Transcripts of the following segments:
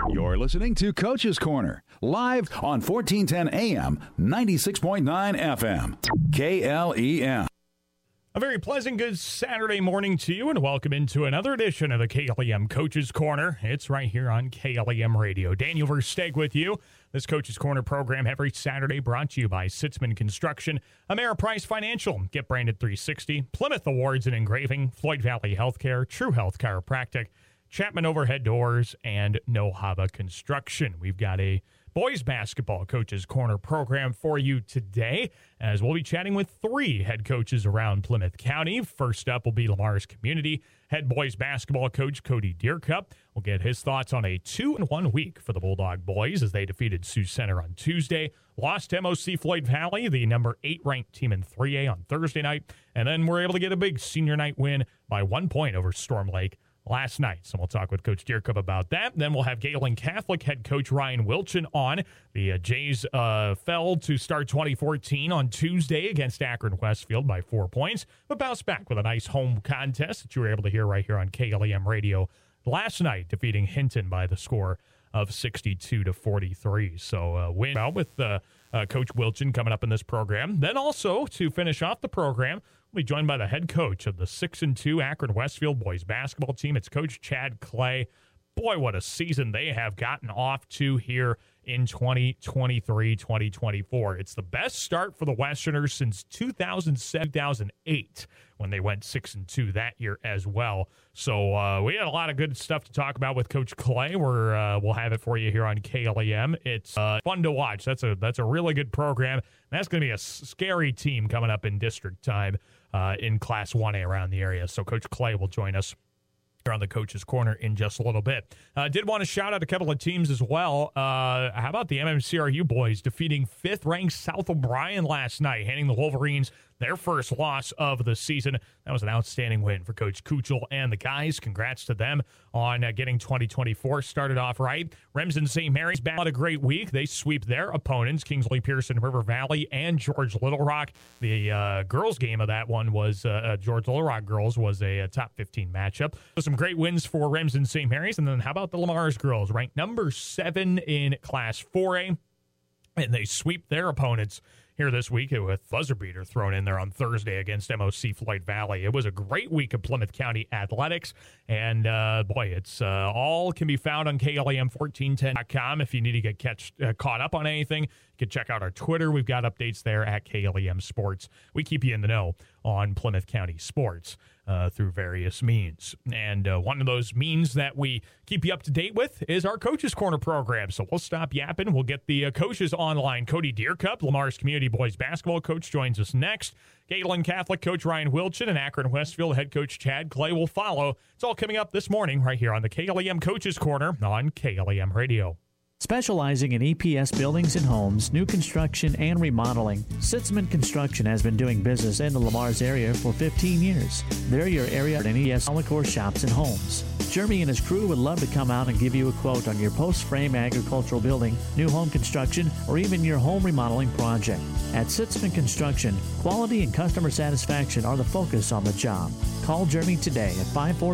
You're listening to Coach's Corner, live on 1410 AM, 96.9 FM, KLEM. A very pleasant, good Saturday morning to you, and welcome into another edition of the KLEM Coach's Corner. It's right here on KLEM Radio. Daniel Versteeg with you. This Coach's Corner program every Saturday brought to you by Sitzman Construction, Ameriprise Financial, Get Branded 360, Plymouth Awards and Engraving, Floyd Valley Healthcare, True Health Chiropractic, Chapman Overhead Doors, and Nohava Construction. We've got a boys basketball Coach's Corner program for you today, as we'll be chatting with three head coaches around Plymouth County. First up will be Lamar's Community head boys basketball coach Cody Diercup. We'll get his thoughts on a 2-1 week for the Bulldog boys as they defeated Sioux Center on Tuesday, lost to MOC Floyd Valley, the number 8 ranked team in 3A on Thursday night, and then were able to get a big senior night win by 1 point over Storm Lake last night. So we'll talk with Coach Diercup about that. Then we'll have Galen Catholic head coach Ryan Wilchin on. The Jays fell to start 2014 on Tuesday against Akron Westfield by 4 points, but bounced back with a nice home contest that you were able to hear right here on KLEM Radio last night, defeating Hinton by the score of 62-43. So win well with Coach Wilchin coming up in this program. Then also to finish off the program, we'll be joined by the head coach of the 6-2 Akron Westfield boys basketball team. It's Coach Chad Clay. Boy, what a season they have gotten off to here in 2023-2024. It's the best start for the Westerners since 2007-2008 when they went 6-2 that year as well. So we had a lot of good stuff to talk about with Coach Clay. We'll have it for you here on KLEM. It's fun to watch. That's a really good program. That's going to be a scary team coming up in district time in Class 1A around the area. So Coach Clay will join us here on the Coach's Corner in just a little bit. Did want to shout out a couple of teams as well. How about the MMCRU boys defeating 5th-ranked South O'Brien last night, handing the Wolverines their first loss of the season. That was an outstanding win for Coach Kuchel and the guys. Congrats to them on getting 2024 started off right. Remsen St. Mary's back on a great week. They sweep their opponents, Kingsley Pearson, River Valley, and George Little Rock. The girls' game of that one was George Little Rock girls was a top 15 matchup. So some great wins for Remsen St. Mary's. And then how about the Lamar's girls, ranked number 7 in Class 4A, and they sweep their opponents here this week with buzzer beater thrown in there on Thursday against MOC Floyd Valley. It was a great week of Plymouth County athletics, and boy, it's all can be found on KLEM1410.com. If you need to get caught up on anything, you can check out our Twitter. We've got updates there at KLEM Sports. We keep you in the know on Plymouth County sports through various means. And one of those means that we keep you up to date with is our Coach's Corner program. So we'll stop yapping. We'll get the coaches online. Cody Diercup, Lamar's Community boys basketball coach, joins us next. Galen Catholic coach Ryan Wilchin and Akron Westfield head coach Chad Clay will follow. It's all coming up this morning right here on the KLEM Coach's Corner on KLEM Radio. Specializing in EPS buildings and homes, new construction, and remodeling, Sitzman Construction has been doing business in the Lamar's area for 15 years. They're your area and EPS Solidcore shops and homes. Jeremy and his crew would love to come out and give you a quote on your post-frame agricultural building, new home construction, or even your home remodeling project. At Sitzman Construction, quality and customer satisfaction are the focus on the job. Call Jeremy today at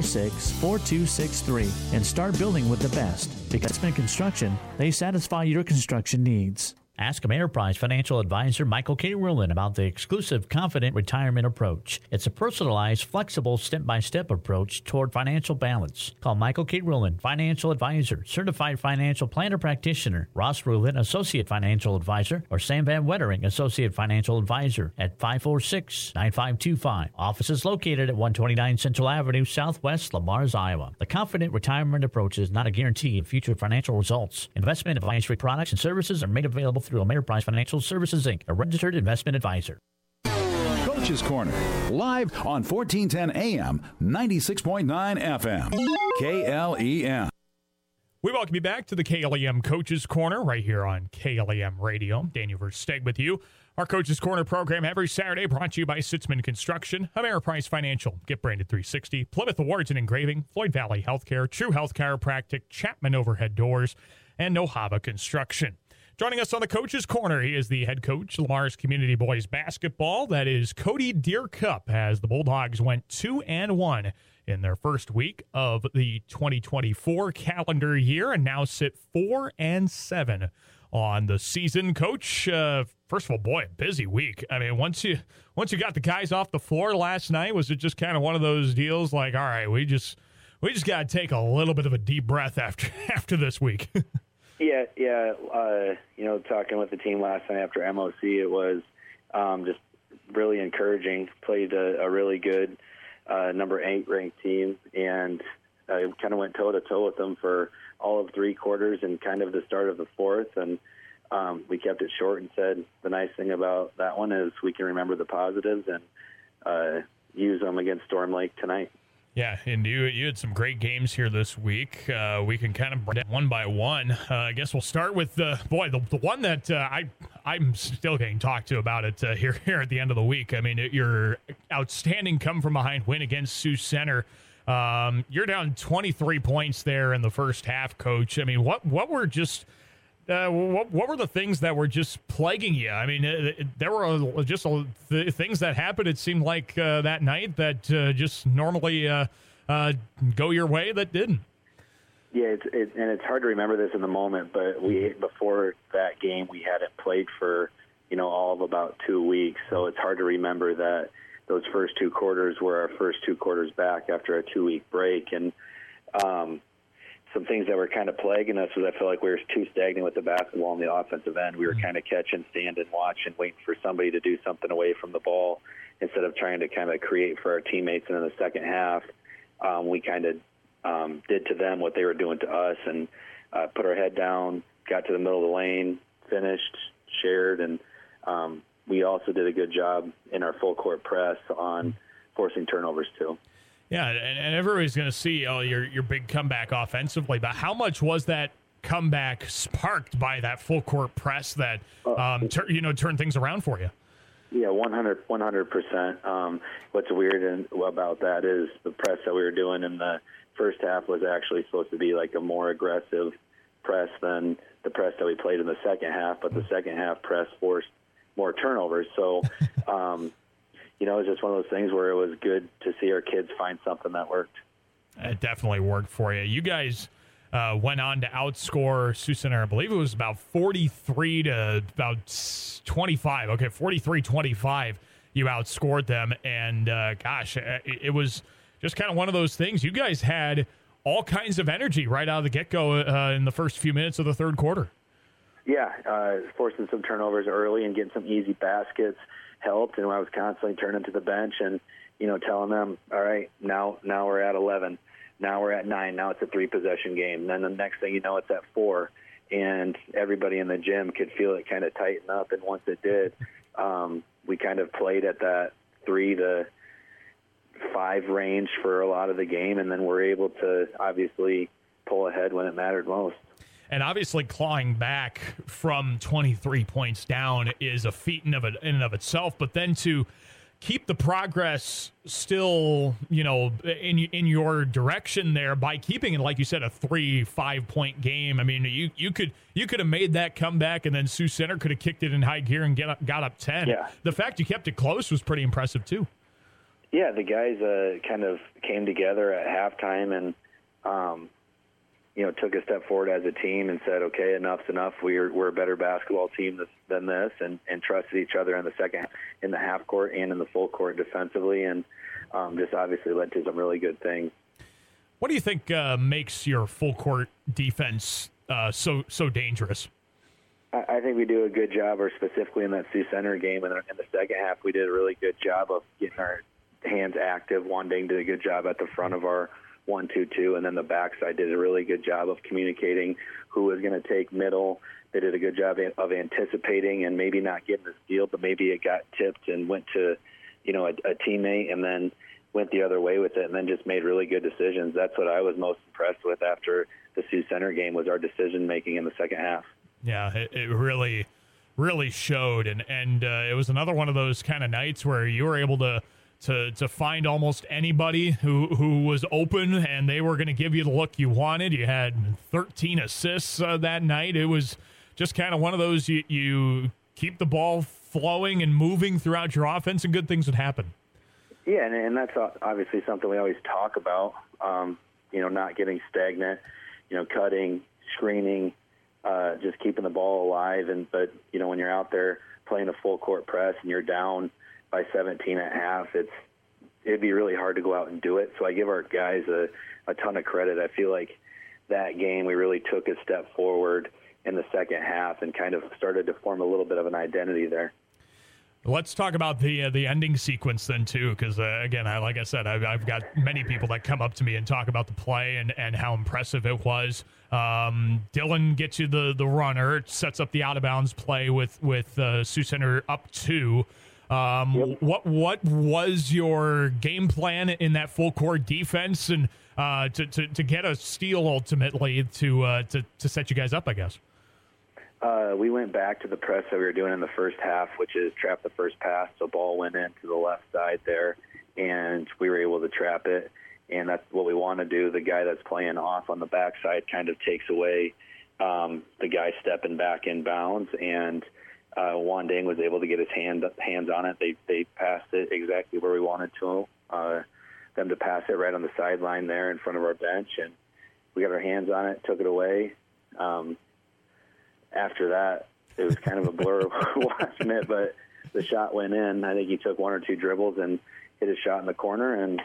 546-4263 and start building with the best. Because Sitzman Construction, they satisfy your construction needs. Ask Ameriprise Financial Advisor Michael K. Rulin about the exclusive Confident Retirement Approach. It's a personalized, flexible, step-by-step approach toward financial balance. Call Michael K. Rulin, Financial Advisor, Certified Financial Planner Practitioner, Ross Rulin, Associate Financial Advisor, or Sam Van Wettering, Associate Financial Advisor at 546-9525. Office is located at 129 Central Avenue, Southwest, Lamar's, Iowa. The Confident Retirement Approach is not a guarantee of future financial results. Investment advisory products and services are made available through Ameriprise Financial Services, Inc., a registered investment advisor. Coach's Corner, live on 1410 AM, 96.9 FM, KLEM. We welcome you back to the KLEM Coach's Corner right here on KLEM Radio. Daniel Versteeg with you. Our Coach's Corner program every Saturday brought to you by Sitzman Construction, Ameriprise Financial, Get Branded 360, Plymouth Awards and Engraving, Floyd Valley Healthcare, True Health Chiropractic, Chapman Overhead Doors, and Nohava Construction. Joining us on the Coach's Corner, he is the head coach, Lamar's Community Boys Basketball. That is Cody Deercup, as the Bulldogs went 2-1 in their first week of the 2024 calendar year and now sit 4-7 on the season. Coach, first of all, boy, busy week. I mean, once you got the guys off the floor last night, was it just kind of one of those deals like, all right, we just got to take a little bit of a deep breath after this week? Yeah. Talking with the team last night after MOC, it was just really encouraging. Played a really good number 8 ranked team, and kind of went toe-to-toe with them for all of 3 quarters and kind of the start of the fourth. And we kept it short and said the nice thing about that one is we can remember the positives and use them against Storm Lake tonight. Yeah, and you had some great games here this week. We can kind of break it one by one. I guess we'll start with the one that I'm still getting talked to about it here at the end of the week. I mean, your outstanding come-from-behind win against Sioux Center. You're down 23 points there in the first half, Coach. I mean, what were just what were the things that were just plaguing you? I mean, there were just things that happened, it seemed like, that night that just normally go your way that didn't. Yeah, and it's hard to remember this in the moment, but before that game, we hadn't played for, all of about 2 weeks. So it's hard to remember that those first 2 quarters were our first 2 quarters back after a 2-week break. And some things that were kind of plaguing us was I feel like we were too stagnant with the basketball on the offensive end. We were kind of catching, stand and watch and waiting for somebody to do something away from the ball instead of trying to kind of create for our teammates. And in the second half, we kind of did to them what they were doing to us and put our head down, got to the middle of the lane, finished, shared, and we also did a good job in our full court press on forcing turnovers too. Yeah, and everybody's going to see your big comeback offensively, but how much was that comeback sparked by that full court press that turned things around for you? Yeah, 100%. What's weird about that is the press that we were doing in the first half was actually supposed to be like a more aggressive press than the press that we played in the second half, but the second half press forced more turnovers. So, it was just one of those things where it was good to see our kids find something that worked. It definitely worked for you. You guys went on to outscore Sioux Center. I believe it was about 43 to about 25. Okay, 43-25. You outscored them, and it was just kind of one of those things. You guys had all kinds of energy right out of the get-go in the first few minutes of the third quarter. Yeah, forcing some turnovers early and getting some easy baskets helped, and I was constantly turning to the bench and, telling them, all right, now we're at 11. Now we're at 9. Now it's a 3-possession game. And then the next thing you know, it's at 4. And everybody in the gym could feel it kind of tighten up. And once it did, we kind of played at that 3 to 5 range for a lot of the game. And then we're able to obviously pull ahead when it mattered most. And obviously clawing back from 23 points down is a feat in and of itself. But then to keep the progress still, in your direction there by keeping it, like you said, a 3-5 point game. I mean, you could have made that comeback, and then Sioux Center could have kicked it in high gear and got up 10. Yeah. The fact you kept it close was pretty impressive too. Yeah, the guys kind of came together at halftime and took a step forward as a team and said, okay, enough's enough. We're a better basketball team than this, and trusted each other in the half court and in the full court defensively, and just obviously led to some really good things. What do you think makes your full court defense so dangerous? I think we do a good job, or specifically in that Sioux Center game in the second half, we did a really good job of getting our hands active. Wanding did a good job at the front of our 1-2-2, and then the backside did a really good job of communicating who was going to take middle. They did a good job of anticipating and maybe not getting the steal, but maybe it got tipped and went to, a teammate, and then went the other way with it, and then just made really good decisions. That's what I was most impressed with after the Sioux Center game, was our decision making in the second half. Yeah, it really, really showed, and it was another one of those kind of nights where you were able to find almost anybody who was open, and they were going to give you the look you wanted. You had 13 assists that night. It was just kind of one of those you keep the ball flowing and moving throughout your offense, and good things would happen. Yeah, and that's obviously something we always talk about, not getting stagnant, cutting, screening, just keeping the ball alive. But when you're out there playing a full court press and you're down by 17 at half, it'd be really hard to go out and do it. So I give our guys a ton of credit. I feel like that game we really took a step forward in the second half and kind of started to form a little bit of an identity there. Let's talk about the ending sequence then, too, because, again, like I said, I've got many people that come up to me and talk about the play and how impressive it was. Dylan gets you the runner, sets up the out-of-bounds play with Sioux Center up 2. Yep. What was your game plan in that full-court defense and to get a steal ultimately to set you guys up, I guess? We went back to the press that we were doing in the first half, which is trap the first pass. So ball went in to the left side there, and we were able to trap it. And that's what we want to do. The guy that's playing off on the backside kind of takes away the guy stepping back in bounds. And Juan Ding was able to get his hands on it. They passed it exactly where we wanted them to pass it, right on the sideline there in front of our bench. And we got our hands on it, took it away. After that, it was kind of a blur watching it, but the shot went in. I think he took 1 or 2 dribbles and hit a shot in the corner, and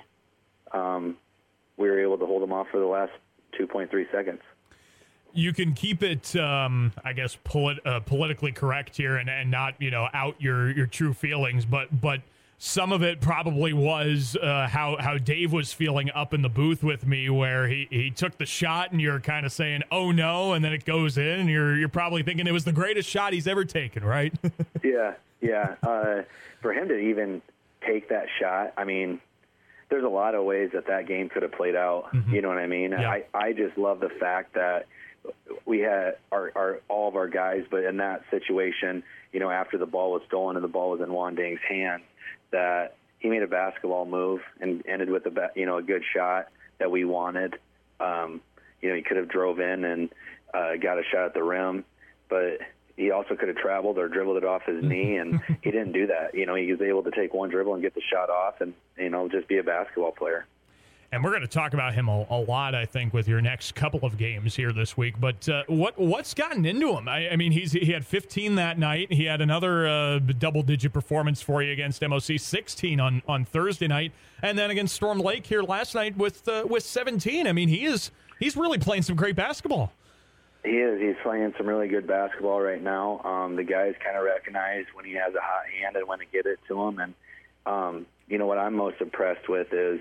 we were able to hold him off for the last 2.3 seconds. You can keep it, I guess, politically correct here and not, out your true feelings, but some of it probably was how Dave was feeling up in the booth with me, where he took the shot and you're kind of saying, oh no, and then it goes in and you're probably thinking it was the greatest shot he's ever taken, right? Yeah. For him to even take that shot, I mean, there's a lot of ways that game could have played out. Mm-hmm. You know what I mean? Yeah. I just love the fact that we had all of our guys, but in that situation, after the ball was stolen and the ball was in Juan Ding's hands, that he made a basketball move and ended with a good shot that we wanted. He could have drove in and got a shot at the rim, but he also could have traveled or dribbled it off his knee, and he didn't do that. He was able to take one dribble and get the shot off and, just be a basketball player. And we're going to talk about him a lot, I think, with your next couple of games here this week. But what's gotten into him? I mean, he had 15 that night. He had another double-digit performance for you against MOC, 16 on Thursday night, and then against Storm Lake here last night with 17. I mean, he's really playing some great basketball. He is. He's playing some really good basketball right now. The guys kind of recognize when he has a hot hand and when to get it to him. And what I'm most impressed with is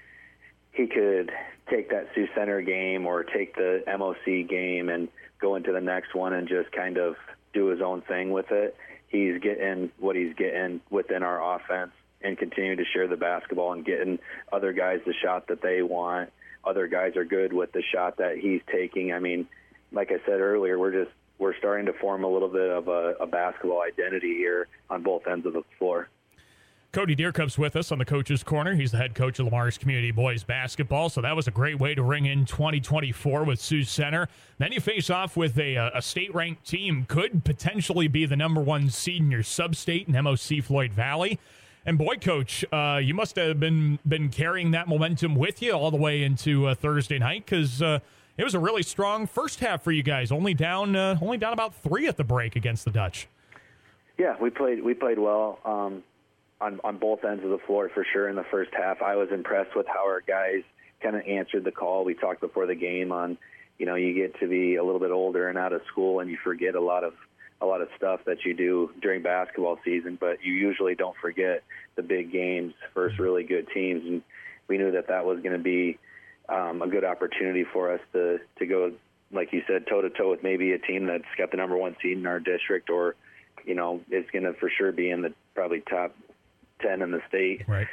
he could take that Sioux Center game or take the MOC game and go into the next one and just kind of do his own thing with it. He's getting what he's getting within our offense and continue to share the basketball and getting other guys the shot that they want. Other guys are good with the shot that he's taking. I mean, like I said earlier, we're starting to form a little bit of a basketball identity here on both ends of the floor. Cody Deercup's with us on the Coach's Corner. He's the head coach of Lamar's Community Boys Basketball, so that was a great way to ring in 2024 with Sioux Center. Then you face off with a state-ranked team, could potentially be the number 1 seed in your sub-state in MOC Floyd Valley. And boy, Coach, you must have been carrying that momentum with you all the way into Thursday night, because it was a really strong first half for you guys, only down about 3 at the break against the Dutch. Yeah, we played well. On both ends of the floor for sure in the first half. I was impressed with how our guys kind of answered the call. We talked before the game on, you get to be a little bit older and out of school and you forget a lot of stuff that you do during basketball season, but you usually don't forget the big games versus really good teams. And we knew that was going to be a good opportunity for us to go, like you said, toe-to-toe with maybe a team that's got the number 1 seed in our district, or, it's going to for sure be in the probably top 10 in the state. Right.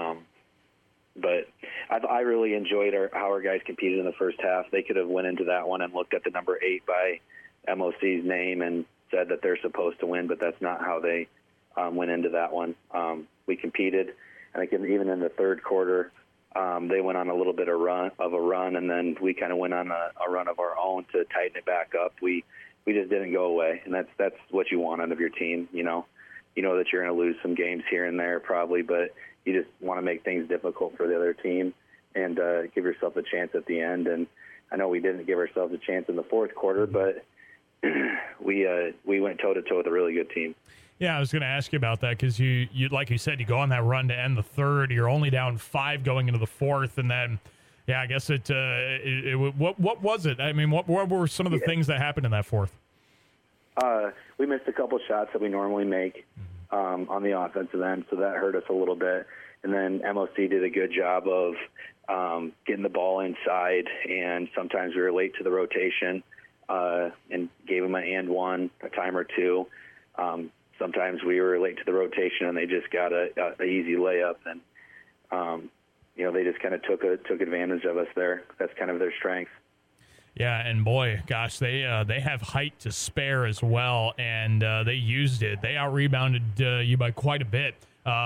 But I really enjoyed how our guys competed in the first half. They could have went into that one and looked at the number 8 by MOC's name and said that they're supposed to win, but that's not how they went into that one. We competed. I think even in the third quarter, they went on a little bit of a run, and then we kind of went on a run of our own to tighten it back up. We just didn't go away, and that's what you want out of your team. You know that you're going to lose some games here and there probably, but you just want to make things difficult for the other team and give yourself a chance at the end. And I know we didn't give ourselves a chance in the fourth quarter, but we went toe-to-toe with a really good team. Yeah, I was going to ask you about that because you like you said, you go on that run to end the third. You're only down 5 going into the fourth, and then, yeah, I guess what was it? I mean, what were some of the things that happened in that fourth? We missed a couple shots that we normally make on the offensive end, so that hurt us a little bit. And then MOC did a good job of getting the ball inside, and sometimes we were late to the rotation and gave them an and one, a time or two. Sometimes we were late to the rotation and they just got a easy layup, and they just kind of took advantage of us there. That's kind of their strength. Yeah, and boy, gosh, they have height to spare as well, and they used it. They out-rebounded you by quite a bit.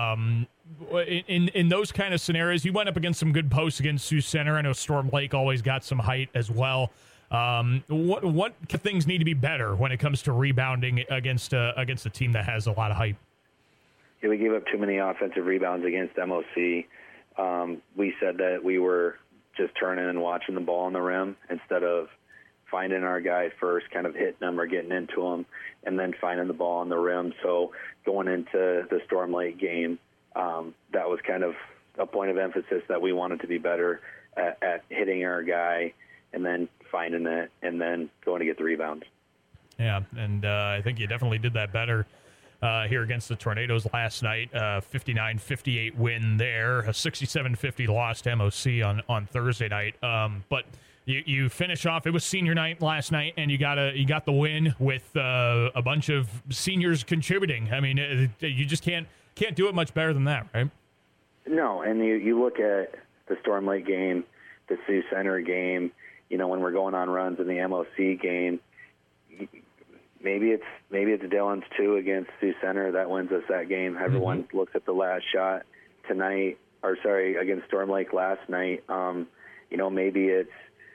In those kind of scenarios, you went up against some good posts against Sioux Center. I know Storm Lake always got some height as well. What things need to be better when it comes to rebounding against a team that has a lot of height? Yeah, we gave up too many offensive rebounds against MOC. We said that we were just turning and watching the ball on the rim instead of finding our guy first, kind of hitting them or getting into them, and then finding the ball on the rim. So going into the Storm Lake game, that was kind of a point of emphasis that we wanted to be better at hitting our guy and then finding it and then going to get the rebounds. Yeah, and I think you definitely did that better here against the Tornadoes last night. 59-58 win there, a 67-50 loss to MOC on Thursday night. But you finish off. It was senior night last night, and you got the win with a bunch of seniors contributing. I mean, you just can't do it much better than that, right? No, and you look at the Storm Lake game, the Sioux Center game. When we're going on runs in the MOC game, maybe it's Dillon's 2 against Sioux Center that wins us that game. Everyone looks at the last shot tonight, against Storm Lake last night. Maybe it's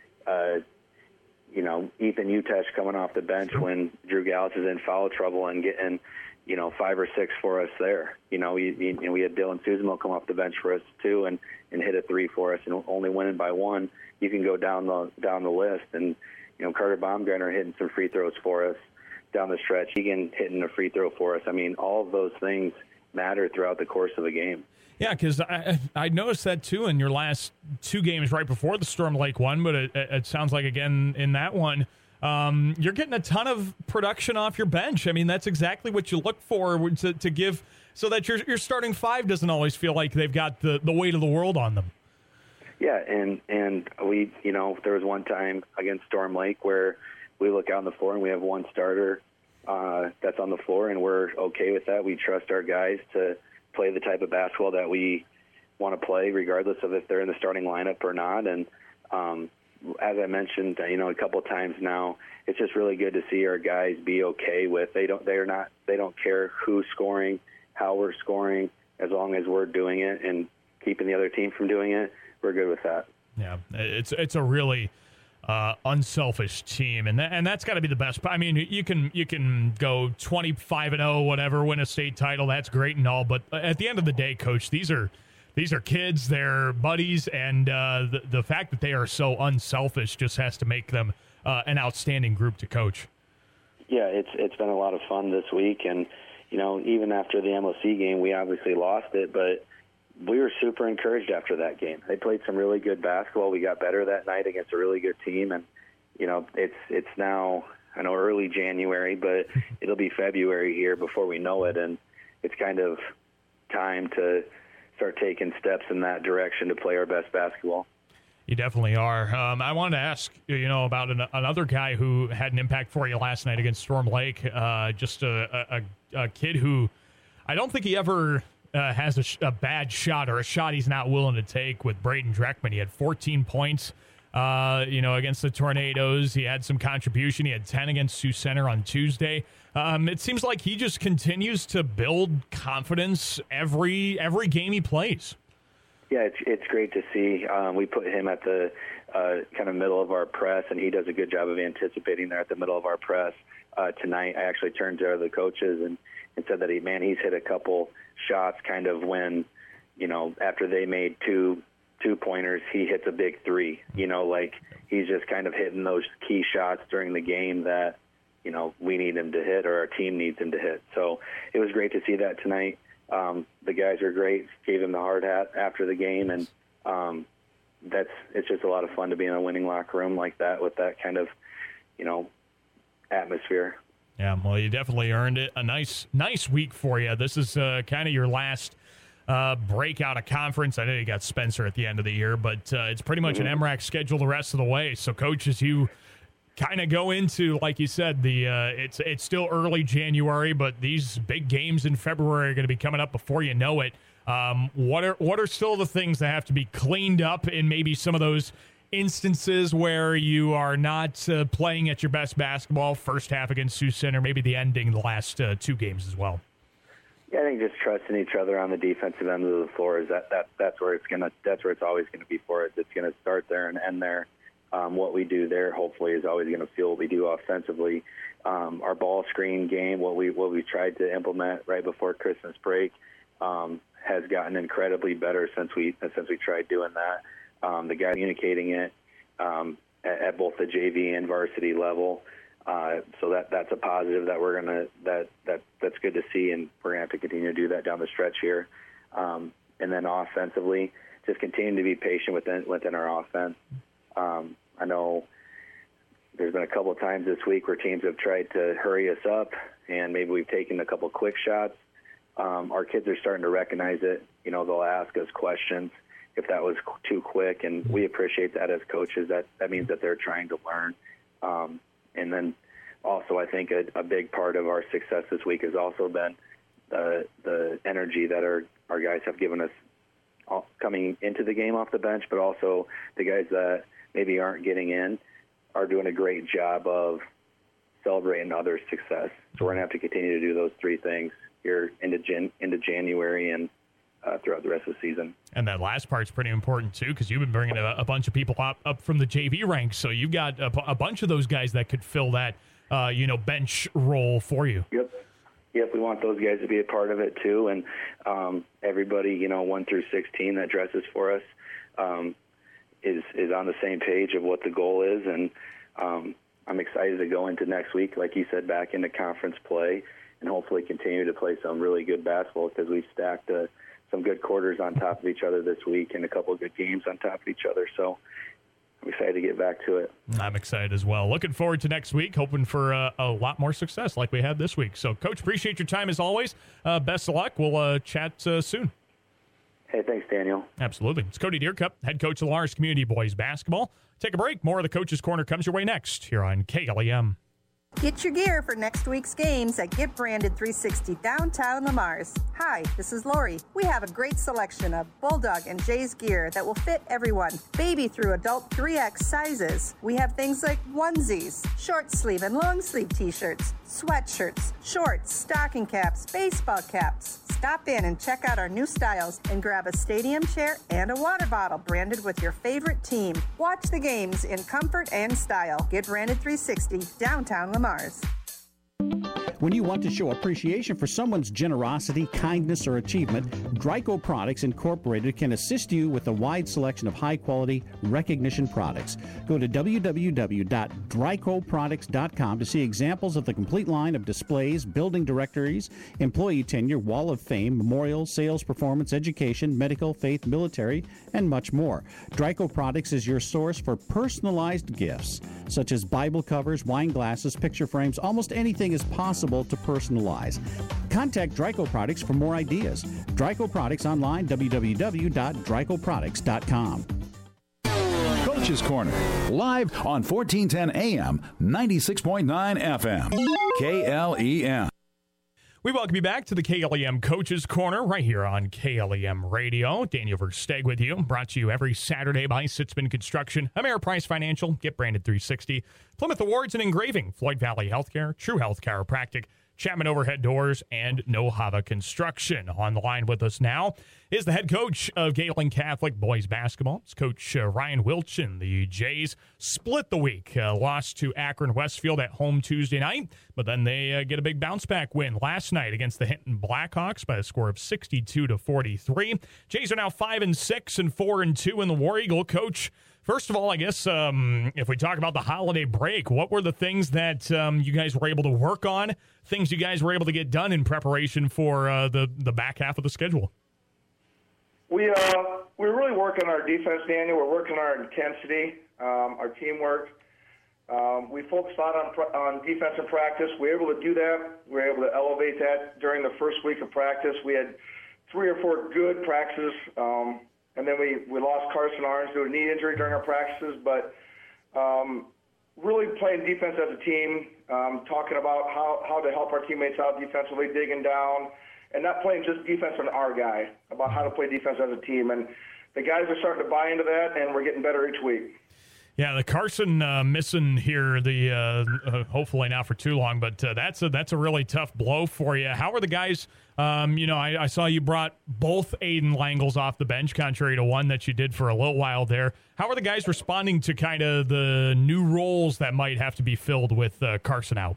Ethan Utesh coming off the bench when Drew Gallus is in foul trouble and getting 5 or 6 for us there. We had Dylan Suzimo come off the bench for us too and hit a 3 for us, and only winning by 1. You can go down the list, and Carter Baumgartner hitting some free throws for us down the stretch. Egan hitting a free throw for us. I mean, all of those things matter throughout the course of a game. Yeah, because I noticed that too in your last 2 games right before the Storm Lake one, but it sounds like again in that one, you're getting a ton of production off your bench. I mean, that's exactly what you look for to give, so that your starting 5 doesn't always feel like they've got the weight of the world on them. Yeah, and we, there was one time against Storm Lake where we look out on the floor and we have one starter that's on the floor, and we're okay with that. We trust our guys to play the type of basketball that we want to play, regardless of if they're in the starting lineup or not. And as I mentioned, a couple of times now, it's just really good to see our guys be okay with. They don't care who's scoring, how we're scoring, as long as we're doing it and keeping the other team from doing it. We're good with that. Yeah, it's a really unselfish team, and that's got to be the best. I mean, you can go 25-0, whatever, win a state title. That's great and all, but at the end of the day, Coach, these are kids, they're buddies, and the fact that they are so unselfish just has to make them an outstanding group to coach. Yeah, it's been a lot of fun this week, and even after the MOC game, we obviously lost it, but we were super encouraged after that game. They played some really good basketball. We got better that night against a really good team, and it's now, I know, early January, but it'll be February here before we know it, and it's kind of time to start taking steps in that direction to play our best basketball. You definitely are. I wanted to ask, about another guy who had an impact for you last night against Storm Lake. Just a kid who I don't think he ever has a bad shot or a shot he's not willing to take, with Braden Dreckman. He had 14 points, against the Tornadoes. He had some contribution. He had 10 against Sioux Center on Tuesday. It seems like he just continues to build confidence every game he plays. Yeah, it's great to see. We put him at the kind of middle of our press, and he does a good job of anticipating there at the middle of our press. Tonight, I actually turned to the coaches and said that he's hit a couple shots kind of when, after they made two-pointers, he hits a big three. Like he's just kind of hitting those key shots during the game that, we need him to hit or our team needs him to hit. So it was great to see that tonight. The guys are great. Gave him the hard hat after the game, and it's just a lot of fun to be in a winning locker room like that with that kind of, atmosphere. Yeah, well, you definitely earned it. A nice week for you. This is kind of your last break out of conference. I know you got Spencer at the end of the year, but it's pretty much an MRAC schedule the rest of the way. So, coaches, you kind of go into, like you said, it's still early January, but these big games in February are going to be coming up before you know it. What are still the things that have to be cleaned up in maybe some of those instances where you are not playing at your best basketball, first half against Sioux Center, maybe the ending, the last two games as well? Yeah, I think just trusting each other on the defensive end of the floor is that's where it's always going to be for us. It's going to start there and end there. What we do there, hopefully, is always going to fuel what we do offensively. Our ball screen game, what we tried to implement right before Christmas break, has gotten incredibly better since we tried doing that. The guy communicating it at both the JV and varsity level, so that's a positive that's good to see, and we're gonna have to continue to do that down the stretch here. And then offensively, just continue to be patient within our offense. I know there's been a couple of times this week where teams have tried to hurry us up, and maybe we've taken a couple quick shots. Our kids are starting to recognize it. They'll ask us questions if that was too quick, and we appreciate that as coaches. That means that they're trying to learn. And then also I think a big part of our success this week has also been the energy that our guys have given us coming into the game off the bench, but also the guys that maybe aren't getting in are doing a great job of celebrating others' success. So we're going to have to continue to do those three things here into January and throughout the rest of the season. And that last part's pretty important, too, because you've been bringing a bunch of people up from the JV ranks, so you've got a bunch of those guys that could fill that, bench role for you. Yep, we want those guys to be a part of it, too, and everybody, 1 through 16 that dresses for us is on the same page of what the goal is, and I'm excited to go into next week, like you said, back into conference play, and hopefully continue to play some really good basketball because we've stacked some good quarters on top of each other this week and a couple of good games on top of each other. So I'm excited to get back to it. I'm excited as well. Looking forward to next week, hoping for a lot more success like we had this week. So, Coach, appreciate your time as always. Best of luck. We'll chat soon. Hey, thanks, Daniel. Absolutely. It's Cody Deercup, head coach of Lars Community Boys Basketball. Take a break. More of the Coach's Corner comes your way next here on KLEM. Get your gear for next week's games at Get Branded 360 downtown Lamars. Hi, this is Lori. We have a great selection of Bulldog and Jay's gear that will fit everyone, baby through adult 3X sizes. We have things like onesies, short sleeve and long sleeve t-shirts, sweatshirts, shorts, stocking caps, baseball caps. Stop in and check out our new styles and grab a stadium chair and a water bottle branded with your favorite team. Watch the games in comfort and style. Get Branded 360 downtown Lamars. When you want to show appreciation for someone's generosity, kindness, or achievement, Dryco Products Incorporated can assist you with a wide selection of high-quality recognition products. Go to www.drycoproducts.com to see examples of the complete line of displays, building directories, employee tenure, wall of fame, memorials, sales performance, education, medical, faith, military, and much more. Dryco Products is your source for personalized gifts, such as Bible covers, wine glasses, picture frames. Almost anything is possible to personalize. Contact Dryco Products for more ideas. Dryco Products online, www.drycoproducts.com. Coach's Corner, live on 1410 AM, 96.9 FM, KLEM. We welcome you back to the KLEM Coach's Corner right here on KLEM Radio. Daniel Versteeg with you, brought to you every Saturday by Sitzman Construction, Ameriprise Financial, Get Branded 360, Plymouth Awards and Engraving, Floyd Valley Healthcare, True Health Chiropractic, Chapman Overhead Doors, and Nohava Construction. On the line with us now is the head coach of Galen Catholic boys basketball. It's Coach Ryan Wilchin. The Jays split the week, lost to Akron Westfield at home Tuesday night, but then they get a big bounce-back win last night against the Hinton Blackhawks by a score of 62-43. Jays are now 5-6 and 4-2 in the War Eagle. Coach, first of all, I guess if we talk about the holiday break, what were the things that you guys were able to work on, things you guys were able to get done in preparation for the back half of the schedule? We're really working our defense, Daniel. We're working our intensity, our teamwork. We focused a lot on defensive practice. We were able to do that. We were able to elevate that during the first week of practice. We had 3 or 4 good practices, and then we lost Carson Arns to a knee injury during our practices. But really playing defense as a team, talking about how to help our teammates out defensively, digging down, and not playing just defense on our guy, about how to play defense as a team. And the guys are starting to buy into that, and we're getting better each week. Yeah, the Carson missing here, hopefully not for too long, but that's a really tough blow for you. How are the guys? I saw you brought both Aiden Langles off the bench, contrary to one that you did for a little while there. How are the guys responding to kind of the new roles that might have to be filled with Carson out?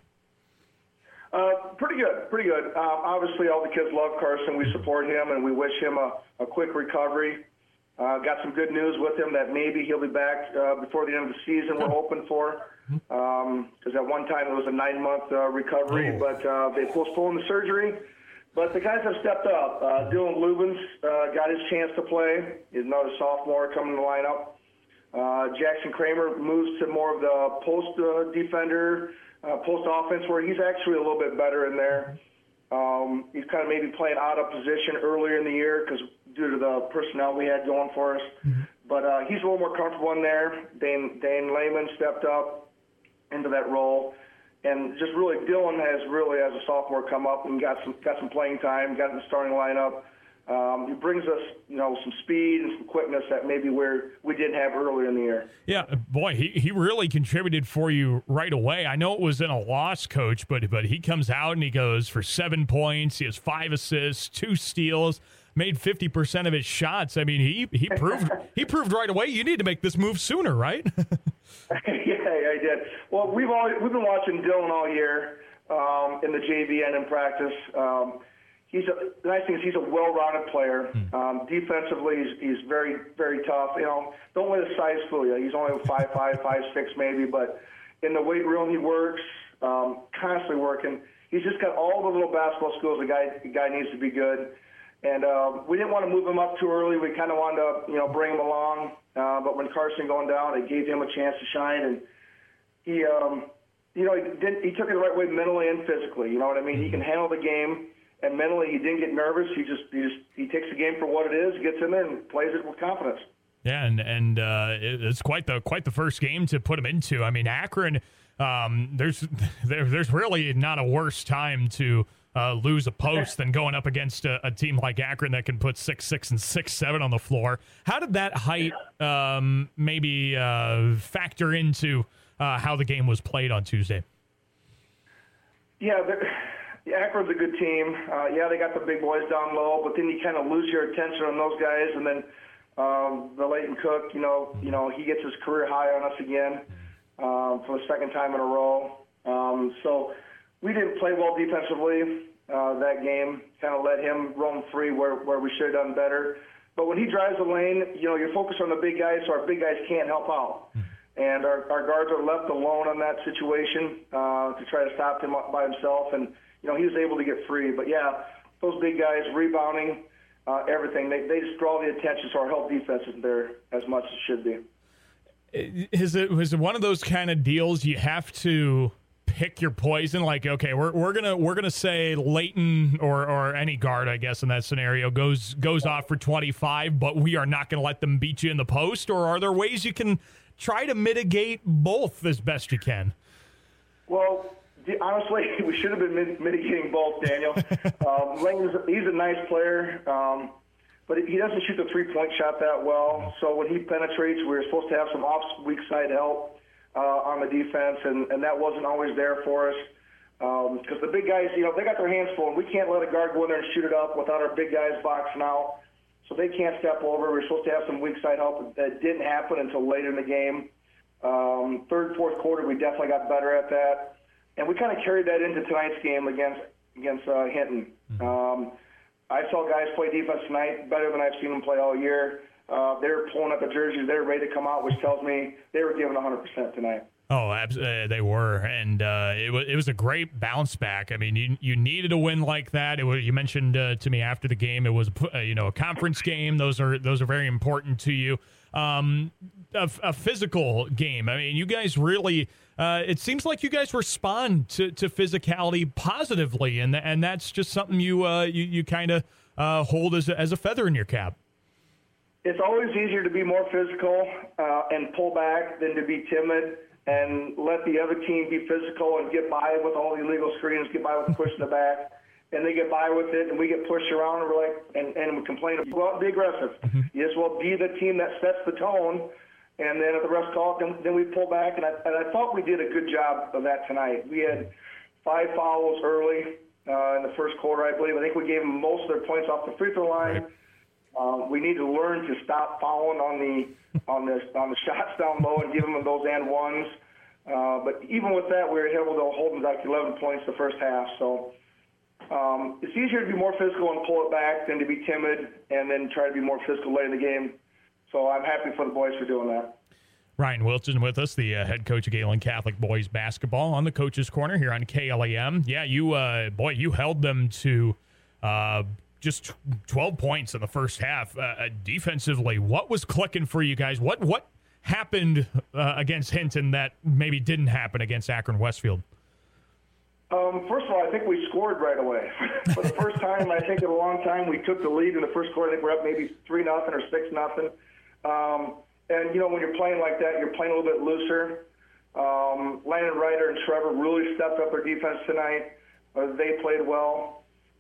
Pretty good. Obviously, all the kids love Carson. We support him, and we wish him a quick recovery. Got some good news with him that maybe he'll be back before the end of the season. We're hoping for, because at one time it was a 9-month recovery, but they postponed the surgery. But the guys have stepped up. Dylan Lubens got his chance to play. He's another sophomore coming in the lineup. Jackson Kramer moves to more of the post defender, post offense, where he's actually a little bit better in there. He's kind of maybe playing out of position earlier in the year because due to the personnel we had going for us. But he's a little more comfortable in there. Dane Lehman stepped up into that role. And just really, Dylan has really, as a sophomore, come up and got some playing time, got in the starting lineup. He brings us, some speed and some quickness that maybe we didn't have earlier in the year. Yeah, boy, he really contributed for you right away. I know it was in a loss, Coach, but he comes out and he goes for 7 points. He has 5 assists, 2 steals, made 50% of his shots. I mean, he proved right away you need to make this move sooner, right? Yeah, I did. Well, we've been watching Dylan all year in the JV and in practice. The nice thing is he's a well-rounded player. Defensively, he's very, very tough. Don't let his size fool you. He's only 5'5", 5'6", maybe, but in the weight room he works, constantly working. He's just got all the little basketball skills a guy needs to be good. And we didn't want to move him up too early. We kind of wanted to, bring him along. But when Carson going down, it gave him a chance to shine. And he took it the right way mentally and physically. You know what I mean? He can handle the game. And mentally, he didn't get nervous. He takes the game for what it is, gets in there, and plays it with confidence. Yeah, and it's quite the first game to put him into. I mean, Akron, there's really not a worse time to lose a post than going up against a team like Akron that can put 6'6" and 6'7" on the floor. How did that height maybe factor into how the game was played on Tuesday? Yeah. Akron's a good team. They got the big boys down low, but then you kind of lose your attention on those guys, and then the Leighton Cook, he gets his career high on us again for the second time in a row. So we didn't play well defensively that game. Kind of let him roam free where we should have done better. But when he drives the lane, you're focused on the big guys, so our big guys can't help out. And our guards are left alone on that situation to try to stop him by himself. And he was able to get free. But, those big guys rebounding, everything, they just draw the attention, so our help defense isn't there as much as it should be. Is it one of those kind of deals you have to pick your poison? Like, okay, we're gonna say Leighton or any guard, I guess, in that scenario goes off for 25, but we are not going to let them beat you in the post? Or are there ways you can try to mitigate both as best you can? Well, honestly, we should have been mitigating both, Daniel. He's a nice player, but he doesn't shoot the three-point shot that well. So when he penetrates, we're supposed to have some off weak side help on the defense, and that wasn't always there for us. Because the big guys, they got their hands full, and we can't let a guard go in there and shoot it up without our big guys boxing out. So they can't step over. We're supposed to have some weak side help. That didn't happen until later in the game. Third, fourth quarter, we definitely got better at that. And we kind of carried that into tonight's game against Hinton. I saw guys play defense tonight better than I've seen them play all year. They were pulling up the jerseys. They were ready to come out, which tells me they were giving 100% tonight. Oh, they were, and it was a great bounce back. I mean, you needed a win like that. You mentioned to me after the game, it was a conference game. Those are very important to you. A physical game. I mean, you guys really. It seems like you guys respond to physicality positively, and that's just something you kind of hold as a feather in your cap. It's always easier to be more physical and pull back than to be timid and let the other team be physical and get by with all the illegal screens, get by with the push in the back, and they get by with it, and we get pushed around, and we're like, and we complain, well, be aggressive. You just well be the team that sets the tone, and then if the refs call it, then we pull back, and I thought we did a good job of that tonight. We had 5 fouls early in the first quarter, I believe. I think we gave them most of their points off the free throw line. Right. We need to learn to stop fouling on the shots down low and give them those and ones. But even with that, we were able to hold them back to 11 points the first half. So it's easier to be more physical and pull it back than to be timid and then try to be more physical late in the game. So I'm happy for the boys for doing that. Ryan Wilson with us, the head coach of Galen Catholic boys basketball on the Coach's Corner here on KLAM. Yeah, you held them to just 12 points in the first half. Defensively, what was clicking for you guys? What happened against Hinton that maybe didn't happen against Akron Westfield? First of all, I think we scored right away. For the first time, I think in a long time, we took the lead in the first quarter. I think we're up maybe 3-0 or 6-0. And, when you're playing like that, you're playing a little bit looser. Landon Ryder and Trevor really stepped up their defense tonight. They played well.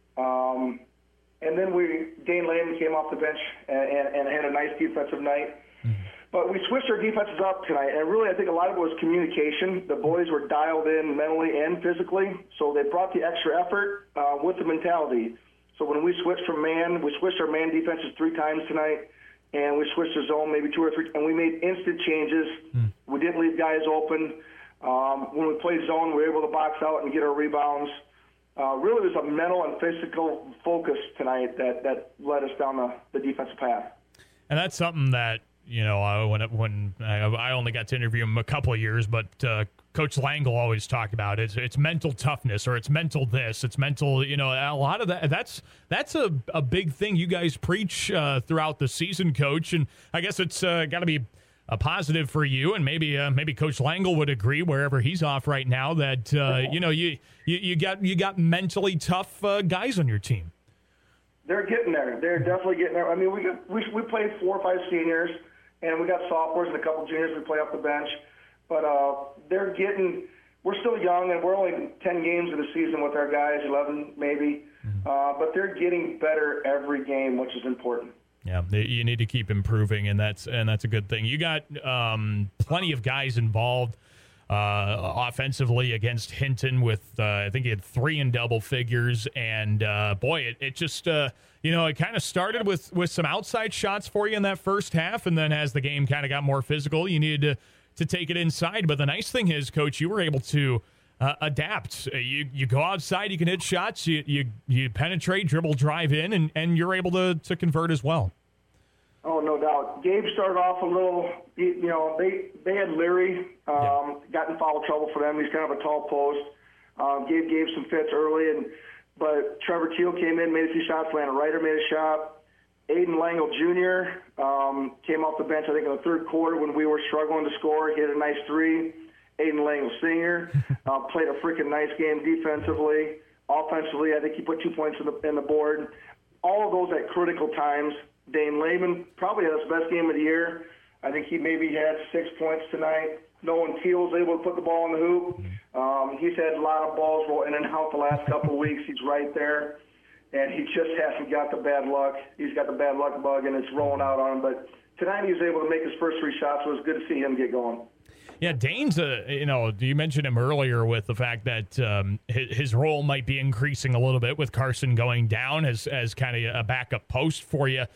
And then Dane Lehman came off the bench and had a nice defensive night. But we switched our defenses up tonight, and really I think a lot of it was communication. The boys were dialed in mentally and physically, so they brought the extra effort with the mentality. So when we switched from man, we switched our man defenses 3 times tonight, and we switched the zone maybe 2 or 3, and we made instant changes. We didn't leave guys open. When we played zone, we were able to box out and get our rebounds. Really, it was a mental and physical focus tonight that led us down the defensive path. And that's something that, when I only got to interview him a couple of years, but Coach Langle always talked about it. It's mental toughness, or it's mental this, it's mental, a lot of that. That's a big thing you guys preach throughout the season, Coach. And I guess it's got to be a positive for you, and maybe Coach Langle would agree wherever he's off right now that you got mentally tough guys on your team. They're getting there. They're definitely getting there. I mean, we played 4 or 5 seniors, and we got sophomores and a couple juniors we play off the bench. But we're still young, and we're only 10 games of the season with our guys, 11 maybe. But they're getting better every game, which is important. Yeah, you need to keep improving, and that's a good thing. You got plenty of guys involved offensively against Hinton with I think he had 3 in double figures, and it just it kind of started with some outside shots for you in that first half, and then as the game kind of got more physical, you needed to take it inside. But the nice thing is, Coach, you were able to adapt. You go outside, you can hit shots, you penetrate, dribble, drive in, and you're able to convert as well. Oh, no doubt. Gabe started off a little, they had Leary, got in foul trouble for them. He's kind of a tall post. Gabe gave some fits early, but Trevor Teal came in, made a few shots. Landon Ryder made a shot. Aiden Langle Jr. Came off the bench, I think, in the third quarter when we were struggling to score. He hit a nice 3. Aiden Langle Sr. Played a freaking nice game defensively. Offensively, I think he put 2 points in the board. All of those at critical times. Dane Lehman probably had his best game of the year. I think he maybe had 6 points tonight. Nolan Teal was able to put the ball in the hoop. He's had a lot of balls roll in and out the last couple of weeks. He's right there. And he just hasn't got the bad luck. He's got the bad luck bug, and it's rolling out on him. But tonight he was able to make his first 3 shots. It was good to see him get going. Yeah, Dane's, you mentioned him earlier with the fact that his role might be increasing a little bit with Carson going down as kind of a backup post for you.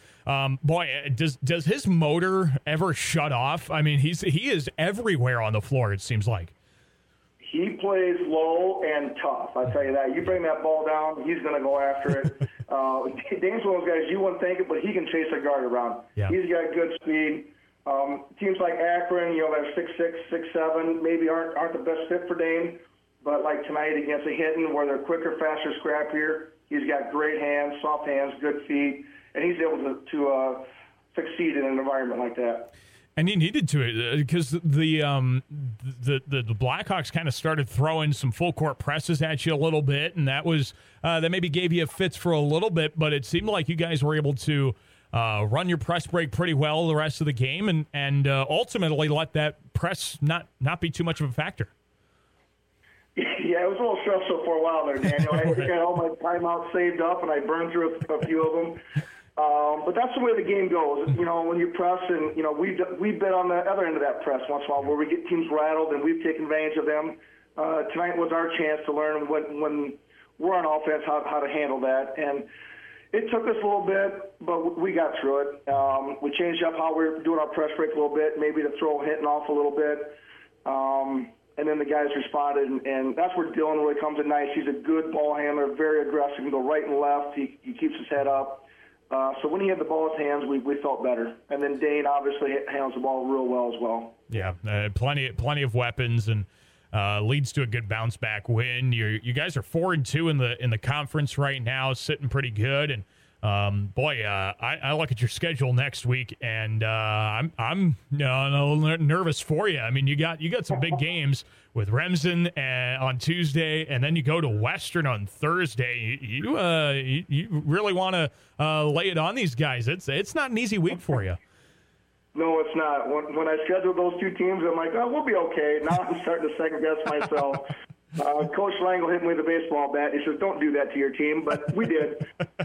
Does his motor ever shut off? I mean, he is everywhere on the floor, it seems like. He plays low and tough, I'll tell you that. You bring that ball down, he's going to go after it. Dane's one of those guys, you wouldn't think it, but he can chase a guard around. Yeah. He's got good speed. Teams like Akron, that 6'6", 6'7", maybe aren't the best fit for Dane, but like tonight against a Hinton where they're quicker, faster, scrappier, he's got great hands, soft hands, good feet, and he's able to succeed in an environment like that. And he needed to, because the Blackhawks kind of started throwing some full court presses at you a little bit, and that maybe gave you fits for a little bit. But it seemed like you guys were able to run your press break pretty well the rest of the game, and ultimately let that press not be too much of a factor. Yeah, it was a little stressful for a while there, Daniel. I think I had all my timeouts saved up, and I burned through a few of them. But that's the way the game goes. When you press, and we've been on the other end of that press once in a while, where we get teams rattled, and we've taken advantage of them. Tonight was our chance to learn when we're on offense how to handle that, and it took us a little bit, but we got through it. We changed up how we're doing our press break a little bit, maybe to throw Hinton off a little bit, and then the guys responded, and that's where Dylan really comes in nice. He's a good ball handler, very aggressive, he can go right and left. He keeps his head up. So when he had the ball in his hands, we felt better. And then Dane obviously handles the ball real well as well. Yeah, plenty of weapons, and leads to a good bounce back win. You guys are 4-2 in the conference right now, sitting pretty good. And I look at your schedule next week, and I'm a little nervous for you. I mean, you got some big games with Remsen on Tuesday, and then you go to Western on Thursday. You really want to lay it on these guys. It's not an easy week for you. No, it's not. When I scheduled those two teams, I'm like, we'll be okay. Now I'm starting to second guess myself. Coach Langle hit me with a baseball bat. He says, "Don't do that to your team," but we did.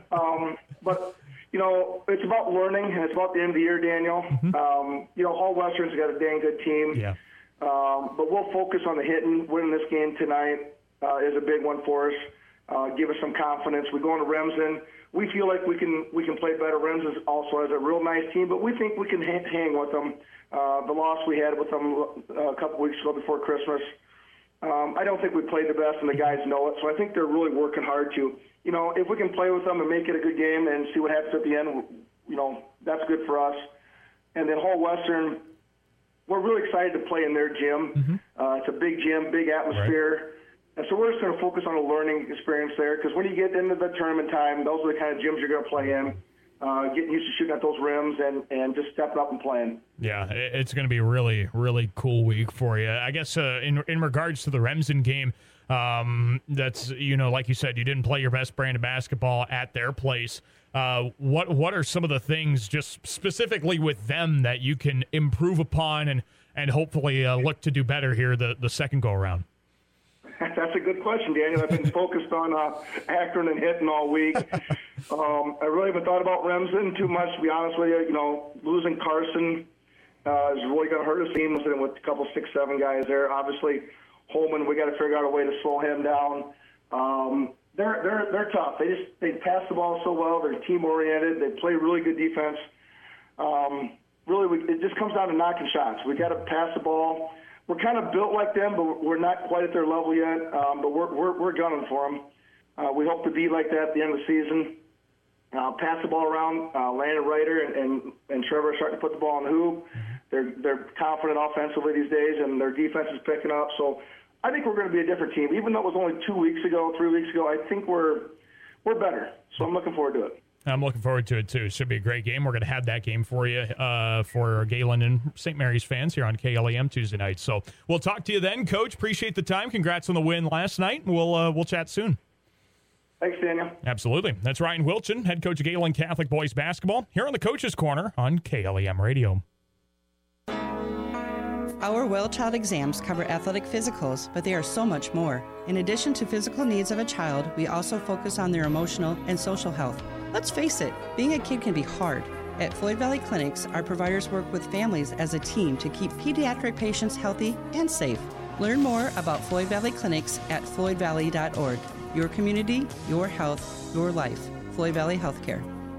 But it's about learning, and it's about the end of the year, Daniel. Mm-hmm. Hall Western's got a dang good team. Yeah. But we'll focus on the hitting. Winning this game tonight is a big one for us. Give us some confidence. We go into Remsen. We feel like we can play better. Remsen also has a real nice team, but we think we can hang with them. The loss we had with them a couple weeks ago before Christmas, I don't think we played the best, and the guys know it. So I think they're really working hard to, if we can play with them and make it a good game and see what happens at the end, that's good for us. And then Hall Western, we're really excited to play in their gym. Mm-hmm. It's a big gym, big atmosphere. Right. And so we're just going to focus on a learning experience there, because when you get into the tournament time, those are the kind of gyms you're going to play in. Getting used to shooting at those rims and just stepping up and playing. Yeah, it's going to be a really, really cool week for you. I guess in regards to the Remsen game, that's, like you said, you didn't play your best brand of basketball at their place. What are some of the things just specifically with them that you can improve upon and hopefully look to do better here the second go-around? That's a good question, Daniel. I've been focused on Akron and Hinton all week. I really haven't thought about Remsen too much, to be honest with you. Losing Carson is really going to hurt us. Team with a couple 6'7" guys there. Obviously, Holman, we got to figure out a way to slow him down. They're tough. They pass the ball so well. They're team oriented. They play really good defense. It just comes down to knocking shots. We got to pass the ball. We're kind of built like them, but we're not quite at their level yet. But we're gunning for them. We hope to be like that at the end of the season. Pass the ball around. Landon Ryder and Trevor are starting to put the ball in the hoop. They're confident offensively these days, and their defense is picking up. So I think we're going to be a different team. Even though it was only 3 weeks ago, I think we're better. So I'm looking forward to it. I'm looking forward to it, too. It should be a great game. We're going to have that game for you for Galen and St. Mary's fans here on KLEM Tuesday night. So we'll talk to you then, Coach. Appreciate the time. Congrats on the win last night. We'll chat soon. Thanks, Daniel. Absolutely. That's Ryan Wilchin, head coach of Galen Catholic Boys Basketball, here on the Coach's Corner on KLEM Radio. Our Well Child exams cover athletic physicals, but they are so much more. In addition to physical needs of a child, we also focus on their emotional and social health. Let's face it, being a kid can be hard. At Floyd Valley Clinics, our providers work with families as a team to keep pediatric patients healthy and safe. Learn more about Floyd Valley Clinics at floydvalley.org. Your community, your health, your life. Floyd Valley Healthcare.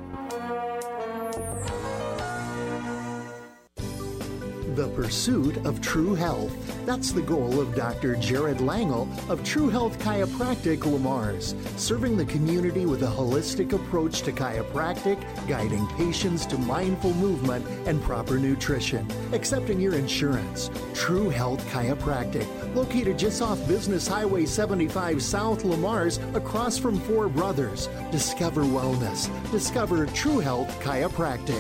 The pursuit of true health. That's the goal of Dr. Jared Langel of True Health Chiropractic Lamars, serving the community with a holistic approach to chiropractic, guiding patients to mindful movement and proper nutrition, accepting your insurance. True Health Chiropractic, located just off Business Highway 75 South Lamars, across from Four Brothers. Discover wellness. Discover True Health Chiropractic.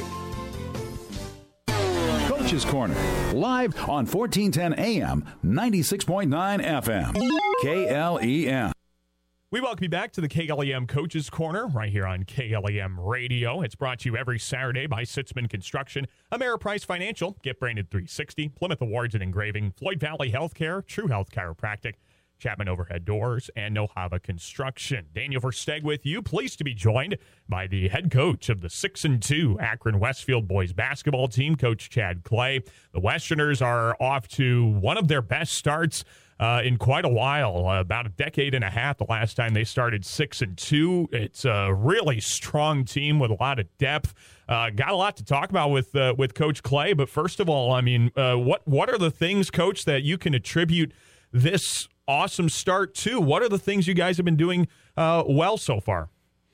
Coach's Corner, live on 1410 AM, 96.9 FM, KLEM. We welcome you back to the KLEM Coach's Corner right here on KLEM Radio. It's brought to you every Saturday by Sitzman Construction, Ameriprise Financial, Get Branded 360, Plymouth Awards and Engraving, Floyd Valley Healthcare, True Health Chiropractic, Chapman Overhead Doors, and Nohava Construction. Daniel Versteg with you. Pleased to be joined by the head coach of the 6-2 Akron Westfield boys basketball team, Coach Chad Clay. The Westerners are off to one of their best starts in quite a while, about a decade and a half. The last time they started 6-2. It's a really strong team with a lot of depth. Got a lot to talk about with Coach Clay. But first of all, I mean, what are the things, Coach, that you can attribute this awesome start to? What are the things you guys have been doing well so far?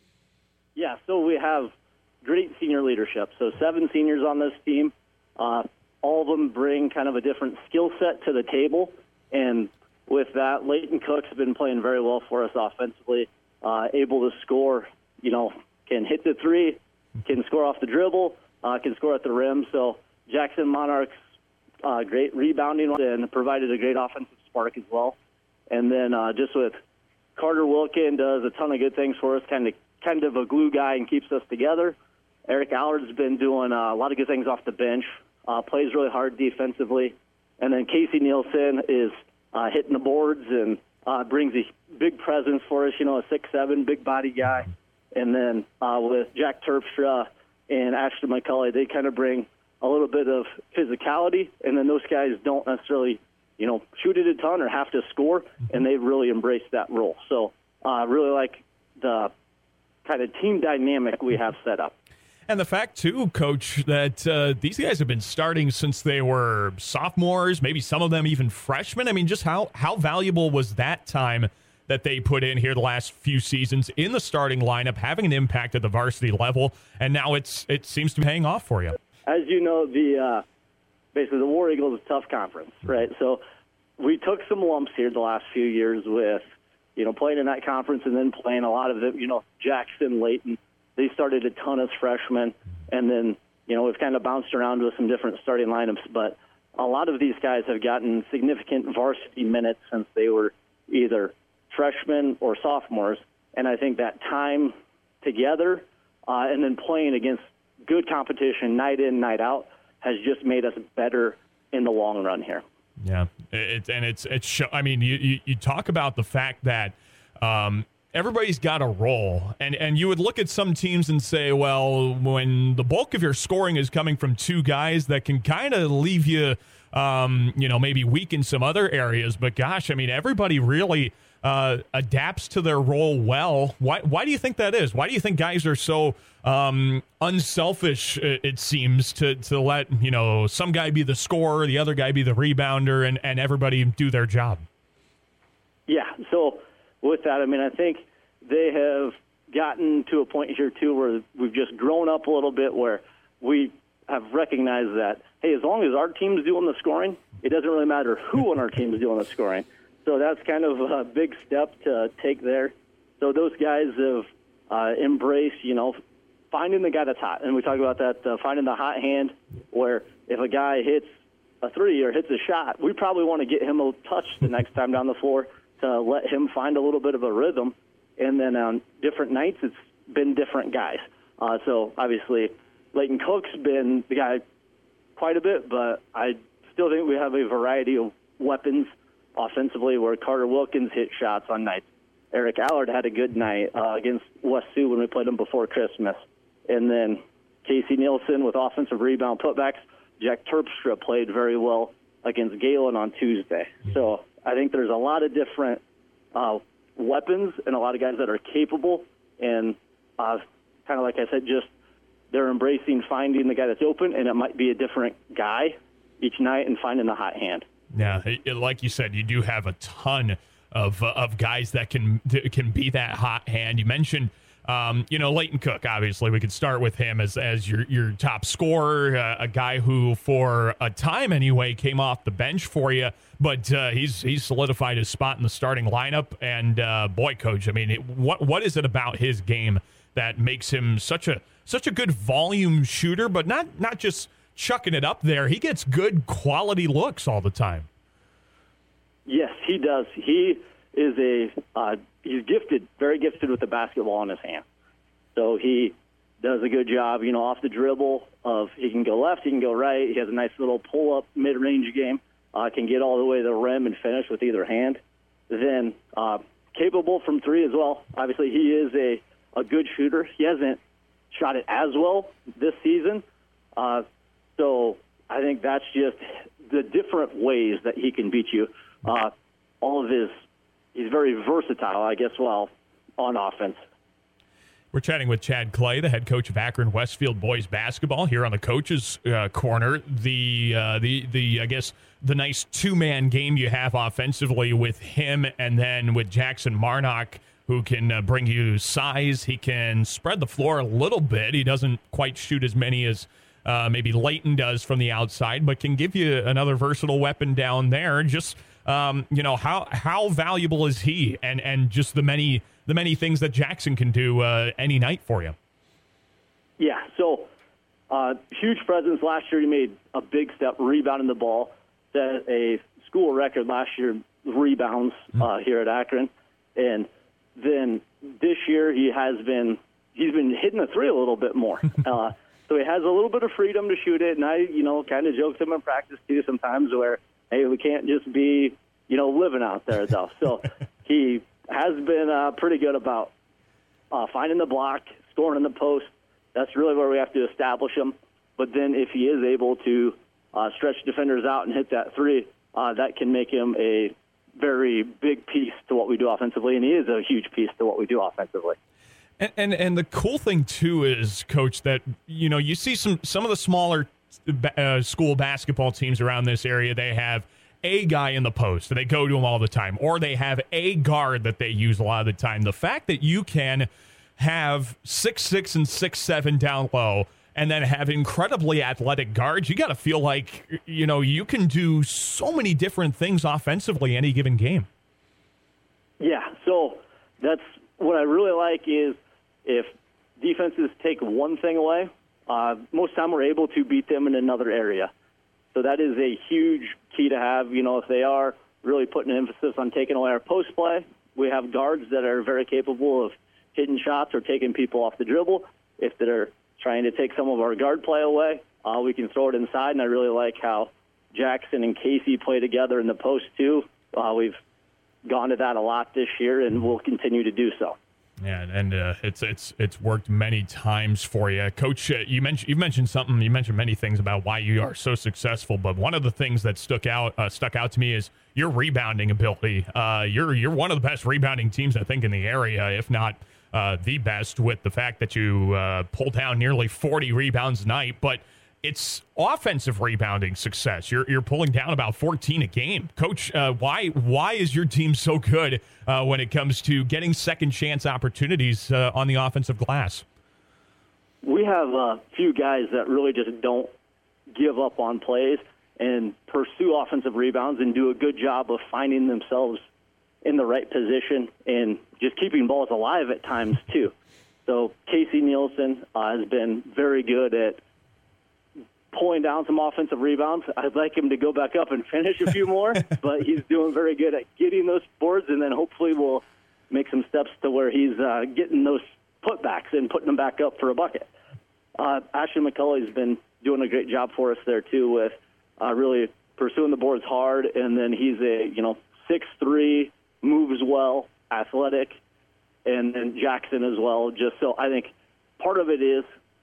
Yeah, so we have great senior leadership. So 7 seniors on this team. All of them bring kind of a different skill set to the table. And with that, Leighton Cook's been playing very well for us offensively, able to score, can hit the three, can score off the dribble, can score at the rim. So Jackson Monarchs, great rebounding and provided a great offensive spark as well. And then just with Carter Wilkin does a ton of good things for us, kind of a glue guy and keeps us together. Eric Allard's been doing a lot of good things off the bench, plays really hard defensively. And then Casey Nielsen is hitting the boards and brings a big presence for us, a 6'7", big body guy. And then with Jack Terpstra and Ashton McCulley, they kind of bring a little bit of physicality. And then those guys don't necessarily shoot it a ton or have to score, and they've really embraced that role. So really like the kind of team dynamic we have set up. And the fact, too, Coach, that these guys have been starting since they were sophomores, maybe some of them even freshmen. I mean, just how valuable was that time that they put in here the last few seasons in the starting lineup, having an impact at the varsity level, and now it seems to be paying off for you? As you know, basically the War Eagles is a tough conference, right? So we took some lumps here the last few years with, playing in that conference and then playing a lot of them, Jackson, Leighton. They started a ton as freshmen, and then, we've kind of bounced around with some different starting lineups. But a lot of these guys have gotten significant varsity minutes since they were either freshmen or sophomores. And I think that time together and then playing against good competition night in, night out has just made us better in the long run here. Yeah, I mean, you talk about the fact that everybody's got a role, and you would look at some teams and say, well, when the bulk of your scoring is coming from 2 guys, that can kind of leave you, maybe weak in some other areas. But gosh, I mean, everybody really adapts to their role well. Why do you think that is? Why do you think guys are so unselfish, it seems, to let, some guy be the scorer, the other guy be the rebounder, and everybody do their job? Yeah, so with that, I mean, I think they have gotten to a point here, too, where we've just grown up a little bit where we have recognized that, hey, as long as our team's doing the scoring, it doesn't really matter who on our team is doing the scoring. So that's kind of a big step to take there. So those guys have embraced, finding the guy that's hot. And we talk about that, finding the hot hand, where if a guy hits a three or hits a shot, we probably want to get him a touch the next time down the floor to let him find a little bit of a rhythm. And then on different nights, it's been different guys. So obviously Leighton Cook's been the guy quite a bit, but I still think we have a variety of weapons offensively where Carter Wilkins hit shots on nights. Eric Allard had a good night against West Sioux when we played them before Christmas. And then Casey Nielsen with offensive rebound putbacks. Jack Terpstra played very well against Galen on Tuesday. So I think there's a lot of different weapons and a lot of guys that are capable. And kind of like I said, just they're embracing finding the guy that's open, and it might be a different guy each night and finding the hot hand. Yeah, like you said, you do have a ton of guys that can be that hot hand. You mentioned, Leighton Cook. Obviously, we could start with him as your top scorer, a guy who, for a time anyway, came off the bench for you, but he's solidified his spot in the starting lineup. And boy, Coach, I mean, what is it about his game that makes him such a good volume shooter, but not just chucking it up there? He gets good quality looks all the time. Yes, he does. He is he's gifted, very gifted with the basketball in his hand. So he does a good job, off the dribble he can go left, he can go right. He has a nice little pull-up mid-range game. Can get all the way to the rim and finish with either hand. Then capable from three as well. Obviously, he is a good shooter. He hasn't shot it as well this season. So I think that's just the different ways that he can beat you. He's very versatile, I guess, on offense. We're chatting with Chad Clay, the head coach of Akron Westfield boys basketball, here on the coach's corner. The I guess the nice two-man game you have offensively with him, and then with Jackson Marnock, who can bring you size. He can spread the floor a little bit. He doesn't quite shoot as many as maybe Leighton does from the outside, but can give you another versatile weapon down there. Just how valuable is he, and just the many things that Jackson can do any night for you. Yeah, so huge presence last year. He made a big step rebounding the ball, set a school record last year rebounds here at Akron, and then this year he's been hitting the three a little bit more. So he has a little bit of freedom to shoot it, and I kind of joked him in practice too sometimes where, hey, we can't just be living out there though. So he has been pretty good about finding the block, scoring in the post. That's really where we have to establish him. But then if he is able to stretch defenders out and hit that three, that can make him a very big piece to what we do offensively, and he is a huge piece to what we do offensively. And the cool thing too is, Coach, that you see some of the smaller school basketball teams around this area. They have a guy in the post and they go to him all the time, or they have a guard that they use a lot of the time. The fact that you can have 6'6" and 6'7" down low, and then have incredibly athletic guards, you got to feel like you can do so many different things offensively any given game. Yeah, so that's what I really like is if defenses take one thing away, most time we're able to beat them in another area. So that is a huge key to have. If they are really putting an emphasis on taking away our post play, we have guards that are very capable of hitting shots or taking people off the dribble. If they're trying to take some of our guard play away, we can throw it inside. And I really like how Jackson and Casey play together in the post too. We've gone to that a lot this year, and we'll continue to do so. Yeah, and it's worked many times for you, Coach. You mentioned something. You mentioned many things about why you are so successful, but one of the things that stuck out to me is your rebounding ability. You're one of the best rebounding teams, I think, in the area, if not the best, with the fact that you pull down nearly 40 rebounds a night. But it's offensive rebounding success. You're pulling down about 14 a game. Coach, why is your team so good when it comes to getting second chance opportunities on the offensive glass? We have a few guys that really just don't give up on plays and pursue offensive rebounds and do a good job of finding themselves in the right position and just keeping balls alive at times too. So Casey Nielsen has been very good at pulling down some offensive rebounds. I'd like him to go back up and finish a few more, but he's doing very good at getting those boards, and then hopefully we'll make some steps to where he's getting those putbacks and putting them back up for a bucket. Ashton McCulley's been doing a great job for us there too, with really pursuing the boards hard, and then he's a 6'3", moves well, athletic, and then Jackson as well. Just so I think part of it is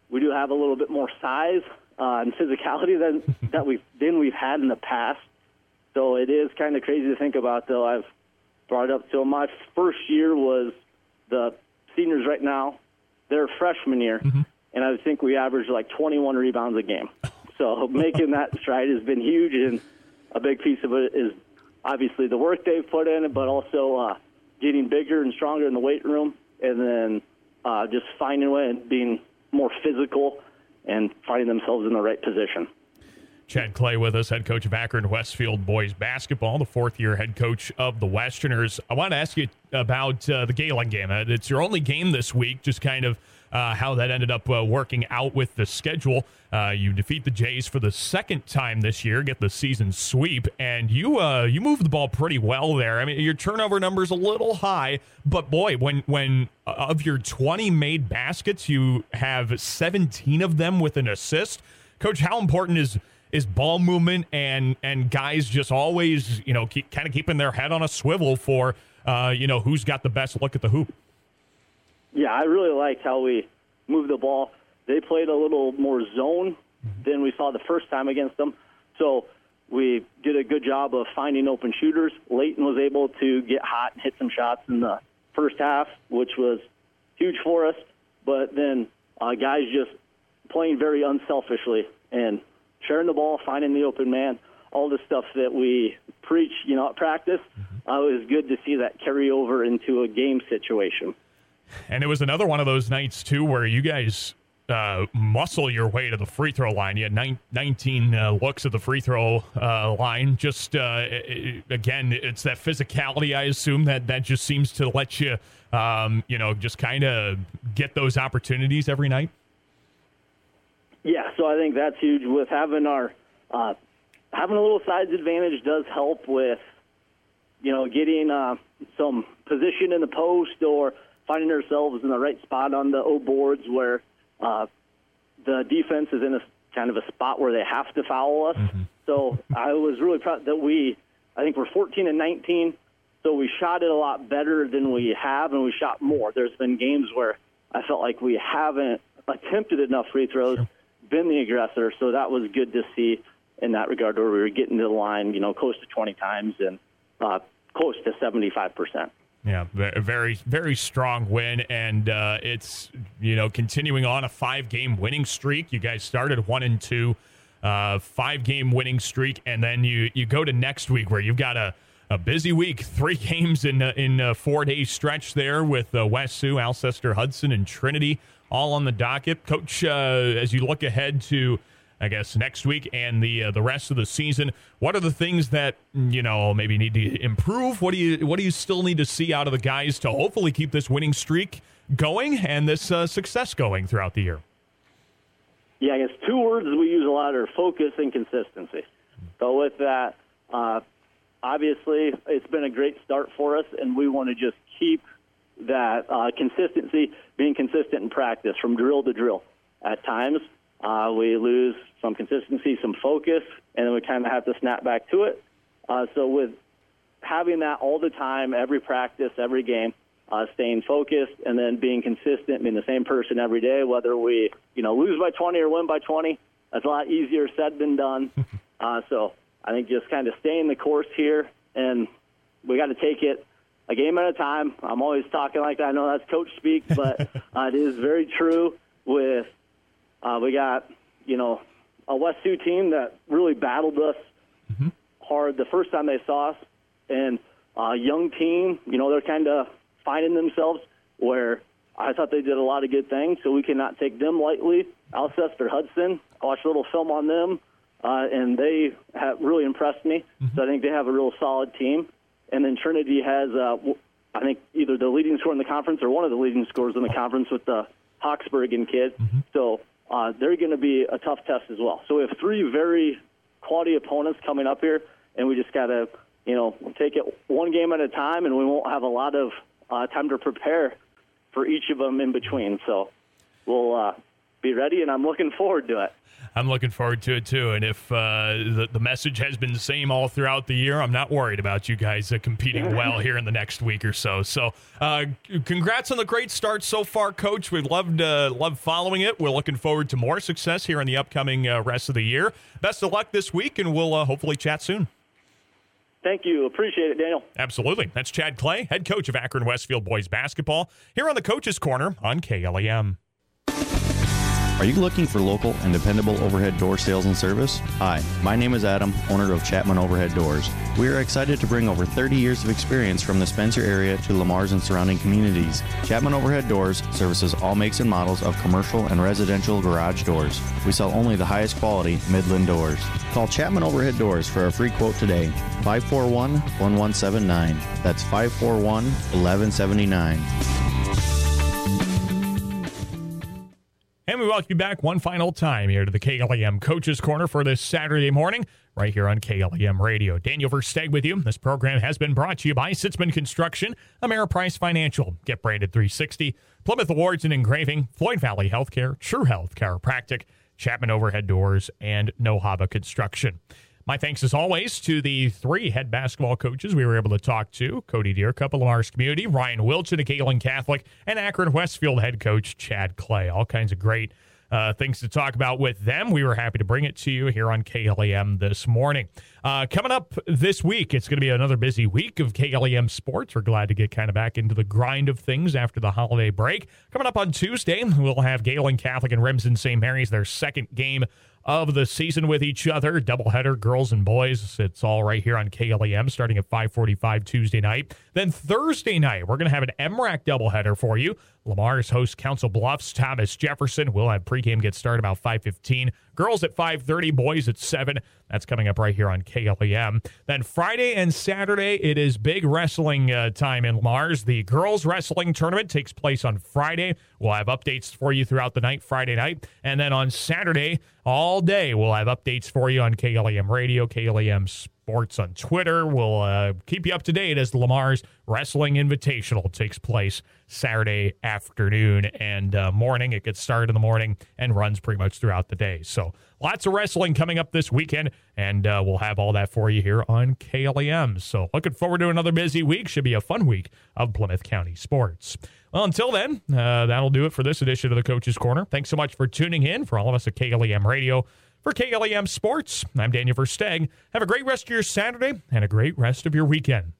we do have a little bit more size and physicality than we've had in the past. So it is kind of crazy to think about, though. I've brought it up. So my first year was the seniors right now, their freshman year, and I think we averaged like 21 rebounds a game. So making that stride has been huge, and a big piece of it is obviously the work they've put in, but also getting bigger and stronger in the weight room, and then just finding a way and being more physical and finding themselves in the right position. Chad Clay with us, head coach of Akron Westfield boys basketball, the fourth-year head coach of the Westerners. I want to ask you about the Galen game. It's your only game this week, just kind of how that ended up working out with the schedule. You defeat the Jays for the second time this year, get the season sweep, and you move the ball pretty well there. I mean, your turnover number's a little high, but boy, when of your 20 made baskets, you have 17 of them with an assist. Coach, how important is ball movement and guys just always, keeping their head on a swivel for, who's got the best look at the hoop? Yeah, I really liked how we moved the ball. They played a little more zone than we saw the first time against them. So we did a good job of finding open shooters. Leighton was able to get hot and hit some shots in the first half, which was huge for us. But then guys just playing very unselfishly and sharing the ball, finding the open man, all the stuff that we preach, at practice. It was good to see that carry over into a game situation. And it was another one of those nights, too, where you guys muscle your way to the free throw line. You had 19 looks at the free throw line. Just, again, it's that physicality, I assume, that just seems to let you, just kind of get those opportunities every night. Yeah, so I think that's huge. With having our having a little size advantage does help with, getting some position in the post or finding ourselves in the right spot on the O boards where the defense is in a kind of a spot where they have to foul us. So I was really proud that I think we're 14 and 19, so we shot it a lot better than we have, and we shot more. There's been games where I felt like we haven't attempted enough free throws. Sure. Been the aggressor, so that was good to see in that regard, where we were getting to the line, close to 20 times and close to 75%. Yeah, very, very strong win, and it's continuing on a 5-game winning streak. You guys started 1-2, 5-game winning streak, and then you go to next week where you've got a busy week, 3 games in a 4-day stretch there with West Sioux, Alcester, Hudson, and Trinity. All on the docket. Coach, as you look ahead to, I guess, next week and the rest of the season, what are the things that, maybe need to improve? What do you still need to see out of the guys to hopefully keep this winning streak going and this success going throughout the year? Yeah, I guess 2 words we use a lot are focus and consistency. So with that, obviously it's been a great start for us, and we want to just keep that consistency, being consistent in practice from drill to drill. At times, we lose some consistency, some focus, and then we kind of have to snap back to it. So with having that all the time, every practice, every game, staying focused, and then being consistent, being the same person every day, whether we lose by 20 or win by 20, that's a lot easier said than done. So I think just kind of staying the course here, and we got to take it a game at a time. I'm always talking like that. I know that's coach speak, but it is very true. With we got a West Sioux team that really battled us hard the first time they saw us, and a young team. They're kind of finding themselves, where I thought they did a lot of good things, so we cannot take them lightly. Alcester, Hudson, I watched a little film on them, and they have really impressed me. So I think they have a real solid team. And then Trinity has, I think, either the leading scorer in the conference or one of the leading scorers in the conference with the Hawksbergen kid. So they're going to be a tough test as well. So we have 3 very quality opponents coming up here, and we just got to, take it one game at a time, and we won't have a lot of time to prepare for each of them in between. So we'll be ready, and I'm looking forward to it. I'm looking forward to it, too. And if the message has been the same all throughout the year, I'm not worried about you guys competing well here in the next week or so. So congrats on the great start so far, Coach. We've loved following it. We're looking forward to more success here in the upcoming rest of the year. Best of luck this week, and we'll hopefully chat soon. Thank you. Appreciate it, Daniel. Absolutely. That's Chad Clay, head coach of Akron Westfield Boys Basketball, here on the Coach's Corner on KLEM. Are you looking for local and dependable overhead door sales and service? Hi, my name is Adam, owner of Chapman Overhead Doors. We are excited to bring over 30 years of experience from the Spencer area to Lamar's and surrounding communities. Chapman Overhead Doors services all makes and models of commercial and residential garage doors. We sell only the highest quality Midland doors. Call Chapman Overhead Doors for a free quote today. 541-1179. That's 541-1179. And we welcome you back one final time here to the KLEM Coaches Corner for this Saturday morning, right here on KLEM Radio. Daniel Versteeg with you. This program has been brought to you by Sitzman Construction, Ameriprise Financial, Get Branded 360, Plymouth Awards and Engraving, Floyd Valley Healthcare, True Health Chiropractic, Chapman Overhead Doors, and Nohaba Construction. My thanks, as always, to the three head basketball coaches we were able to talk to: Cody Deercup of Lamar's Community, Ryan Wilchin of Galen Catholic, and Akron Westfield head coach Chad Clay. All kinds of great things to talk about with them. We were happy to bring it to you here on KLEM this morning. Coming up this week, it's going to be another busy week of KLEM sports. We're glad to get kind of back into the grind of things after the holiday break. Coming up on Tuesday, we'll have Galen Catholic and Remsen St. Mary's, their second game of the season with each other. Doubleheader, girls and boys. It's all right here on KLEM starting at 5:45 Tuesday night. Then Thursday night, we're going to have an MRAC doubleheader for you. Lamar's host Council Bluffs, Thomas Jefferson. We'll have pregame get started about 5:15. Girls at 5:30, boys at 7. That's coming up right here on KLEM. Then Friday and Saturday, it is big wrestling time in Lamar's. The girls wrestling tournament takes place on Friday. We'll have updates for you throughout the night, Friday night. And then on Saturday, all day, we'll have updates for you on KLEM Radio, KLEM Sports on Twitter. We'll keep you up to date as the Lamar's Wrestling Invitational takes place Saturday afternoon and morning. It gets started in the morning and runs pretty much throughout the day. So lots of wrestling coming up this weekend, and we'll have all that for you here on KLEM. So looking forward to another busy week. Should be a fun week of Plymouth County sports. Well, until then, that'll do it for this edition of the Coach's Corner. Thanks so much for tuning in. For all of us at KLEM Radio, for KLEM Sports, I'm Daniel Versteeg. Have a great rest of your Saturday and a great rest of your weekend.